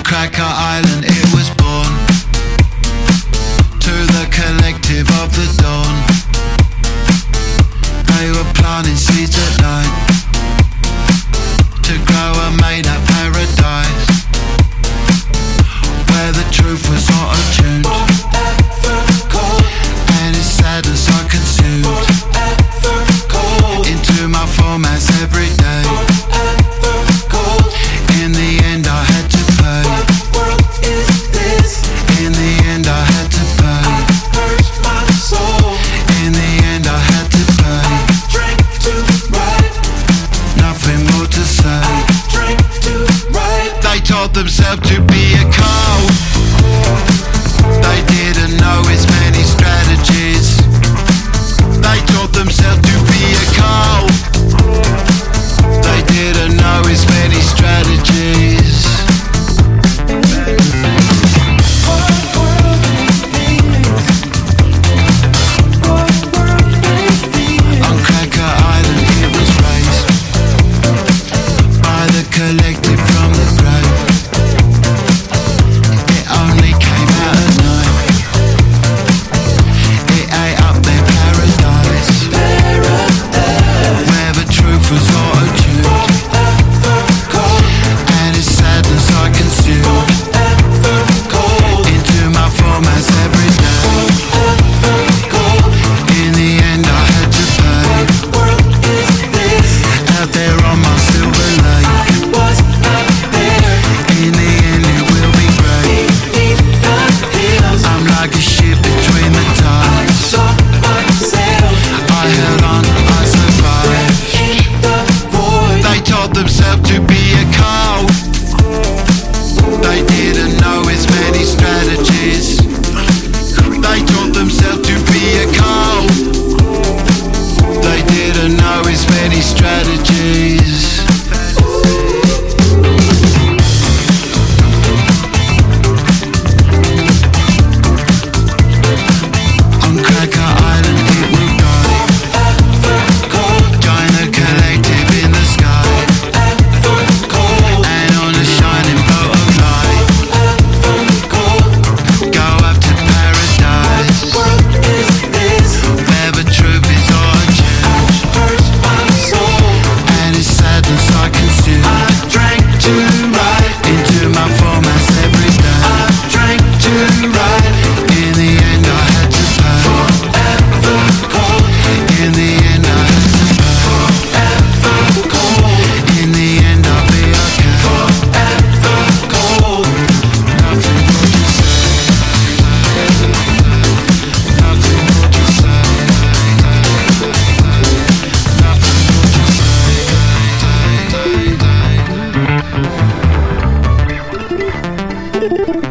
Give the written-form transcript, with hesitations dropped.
Cracker Island it was born, to the collective of the dawn. They were planting seeds at night to grow a made-up paradise, where the truth was auto-tuned and its sadness I consumed into my formats every day. In the end I had to pay. In the end I had to pay. In the end I had to pay. Nothing more to say. They told themselves to be a cult. They didn't know its many strategies. They taught themselves to be a cult. They didn't know its many strategies. On Cracker Island it was raised by the collective from the grave. It only came out at night. It ate up their paradise, where the truth was auto-tuned and its sadness I consumed into my formats every day. In the end I had to pay. Out there on my silver lake. In the end it will be great. I'm like a ship between the tides. I held on, I survived. They told themselves to be a cult. They didn't know its many strategies. They taught themselves to be a cult. They didn't know its many strategies. On Cracker Island it will go. Join the collective in the sky, and on a shining boat of light, go up to paradise, where the truth is auto-tuned and its sadness I consume. I drank too right into my formats every day. I drank too right. In the end I had to pay. In the end I had to pay. In the end I'll be okay. Nothing more to say. Nothing more to say. Nothing more to say.